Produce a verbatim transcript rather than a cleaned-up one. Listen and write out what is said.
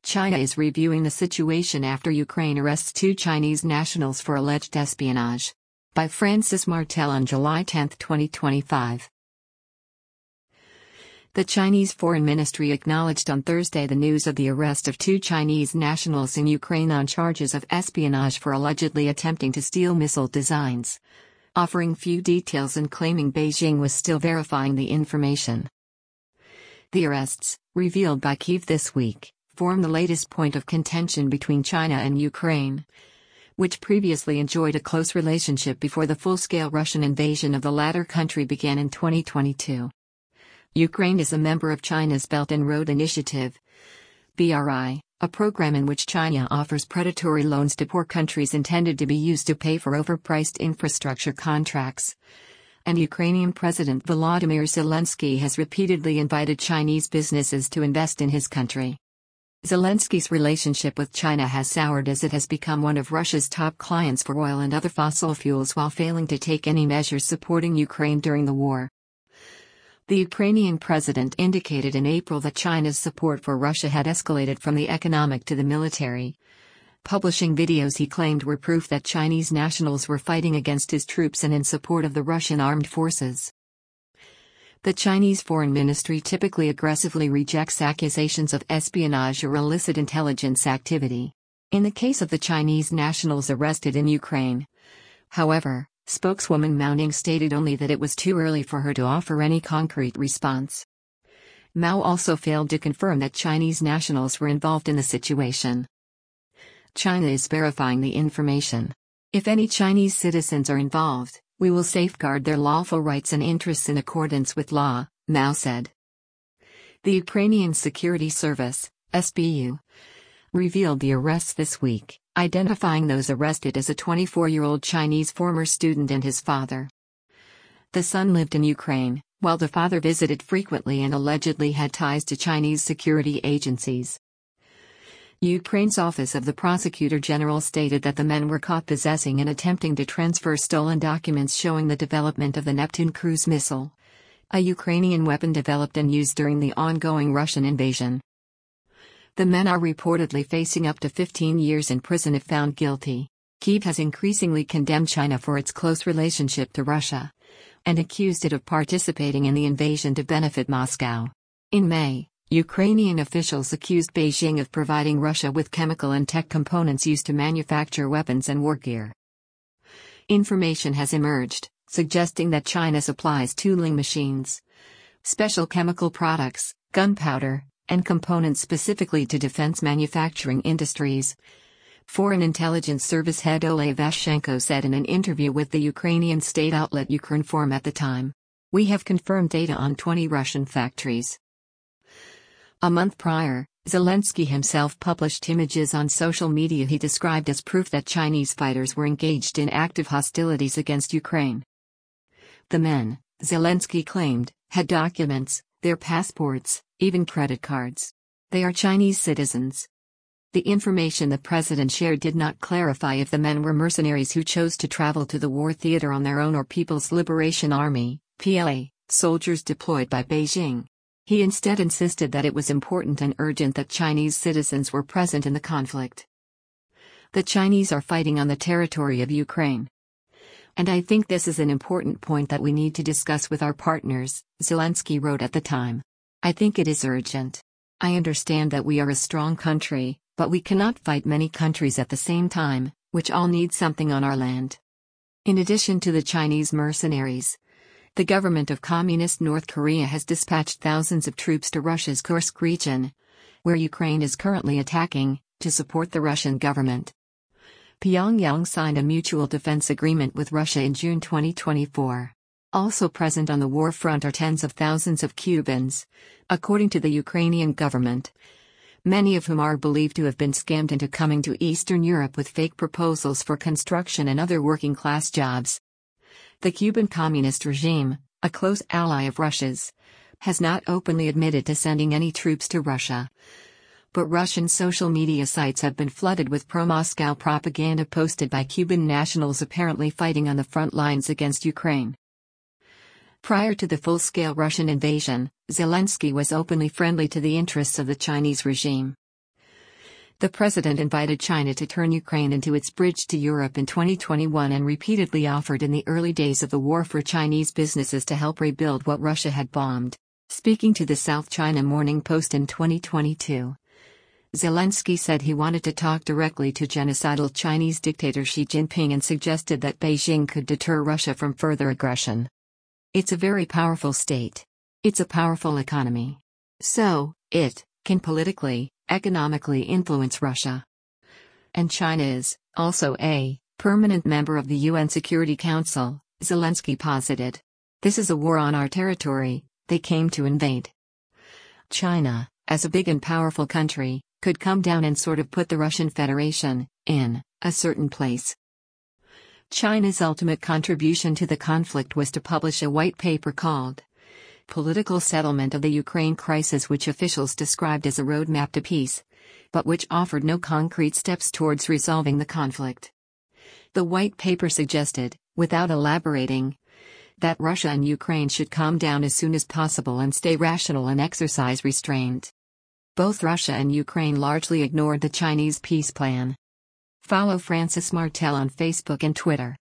China is reviewing the situation after Ukraine arrests two Chinese nationals for alleged espionage. By Francis Martel on July tenth, twenty twenty-five. The Chinese Foreign Ministry acknowledged on Thursday the news of the arrest of two Chinese nationals in Ukraine on charges of espionage for allegedly attempting to steal missile designs, offering few details and claiming Beijing was still verifying the information. The arrests, revealed by Kyiv this week, form the latest point of contention between China and Ukraine, which previously enjoyed a close relationship before the full-scale Russian invasion of the latter country began in twenty twenty-two. Ukraine is a member of China's Belt and Road Initiative, B R I, a program in which China offers predatory loans to poor countries intended to be used to pay for overpriced infrastructure contracts. And Ukrainian President Volodymyr Zelensky has repeatedly invited Chinese businesses to invest in his country. Zelensky's relationship with China has soured as it has become one of Russia's top clients for oil and other fossil fuels while failing to take any measures supporting Ukraine during the war. The Ukrainian president indicated in April that China's support for Russia had escalated from the economic to the military, publishing videos he claimed were proof that Chinese nationals were fighting against his troops and in support of the Russian armed forces. The Chinese Foreign Ministry typically aggressively rejects accusations of espionage or illicit intelligence activity. In the case of the Chinese nationals arrested in Ukraine, however, spokeswoman Mao Ning stated only that it was too early for her to offer any concrete response. Mao also failed to confirm that Chinese nationals were involved in the situation. China is verifying the information. If any Chinese citizens are involved, we will safeguard their lawful rights and interests in accordance with law, Mao said. The Ukrainian Security Service, S B U, revealed the arrests this week, identifying those arrested as a twenty-four-year-old Chinese former student and his father. The son lived in Ukraine, while the father visited frequently and allegedly had ties to Chinese security agencies. Ukraine's Office of the Prosecutor General stated that the men were caught possessing and attempting to transfer stolen documents showing the development of the Neptune cruise missile, a Ukrainian weapon developed and used during the ongoing Russian invasion. The men are reportedly facing up to fifteen years in prison if found guilty. Kyiv has increasingly condemned China for its close relationship to Russia, and accused it of participating in the invasion to benefit Moscow. In May, Ukrainian officials accused Beijing of providing Russia with chemical and tech components used to manufacture weapons and war gear. Information has emerged, suggesting that China supplies tooling machines, special chemical products, gunpowder, and components specifically to defense manufacturing industries. Foreign Intelligence Service head Oleg Vashchenko said in an interview with the Ukrainian state outlet Ukrinform at the time. We have confirmed data on twenty Russian factories. A month prior, Zelensky himself published images on social media he described as proof that Chinese fighters were engaged in active hostilities against Ukraine. The men, Zelensky claimed, had documents, their passports, even credit cards. They are Chinese citizens. The information the president shared did not clarify if the men were mercenaries who chose to travel to the war theater on their own or People's Liberation Army, P L A, soldiers deployed by Beijing. He instead insisted that it was important and urgent that Chinese citizens were present in the conflict. The Chinese are fighting on the territory of Ukraine. And I think this is an important point that we need to discuss with our partners, Zelensky wrote at the time. I think it is urgent. I understand that we are a strong country, but we cannot fight many countries at the same time, which all need something on our land. In addition to the Chinese mercenaries, the government of Communist North Korea has dispatched thousands of troops to Russia's Kursk region, where Ukraine is currently attacking, to support the Russian government. Pyongyang signed a mutual defense agreement with Russia in June twenty twenty-four. Also present on the war front are tens of thousands of Cubans, according to the Ukrainian government, many of whom are believed to have been scammed into coming to Eastern Europe with fake proposals for construction and other working-class jobs. The Cuban Communist regime, a close ally of Russia's, has not openly admitted to sending any troops to Russia. But Russian social media sites have been flooded with pro-Moscow propaganda posted by Cuban nationals apparently fighting on the front lines against Ukraine. Prior to the full-scale Russian invasion, Zelensky was openly friendly to the interests of the Chinese regime. The president invited China to turn Ukraine into its bridge to Europe in twenty twenty-one and repeatedly offered in the early days of the war for Chinese businesses to help rebuild what Russia had bombed. Speaking to the South China Morning Post in twenty twenty-two, Zelensky said he wanted to talk directly to genocidal Chinese dictator Xi Jinping and suggested that Beijing could deter Russia from further aggression. It's a very powerful state. It's a powerful economy. So, it can politically, economically influence Russia. And China is, also, a permanent member of the U N Security Council, Zelensky posited. This is a war on our territory, they came to invade. China, as a big and powerful country, could come down and sort of put the Russian Federation in a certain place. China's ultimate contribution to the conflict was to publish a white paper called Political Settlement of the Ukraine Crisis, which officials described as a roadmap to peace, but which offered no concrete steps towards resolving the conflict. The white paper suggested, without elaborating, that Russia and Ukraine should calm down as soon as possible and stay rational and exercise restraint. Both Russia and Ukraine largely ignored the Chinese peace plan. Follow Francis Martel on Facebook and Twitter.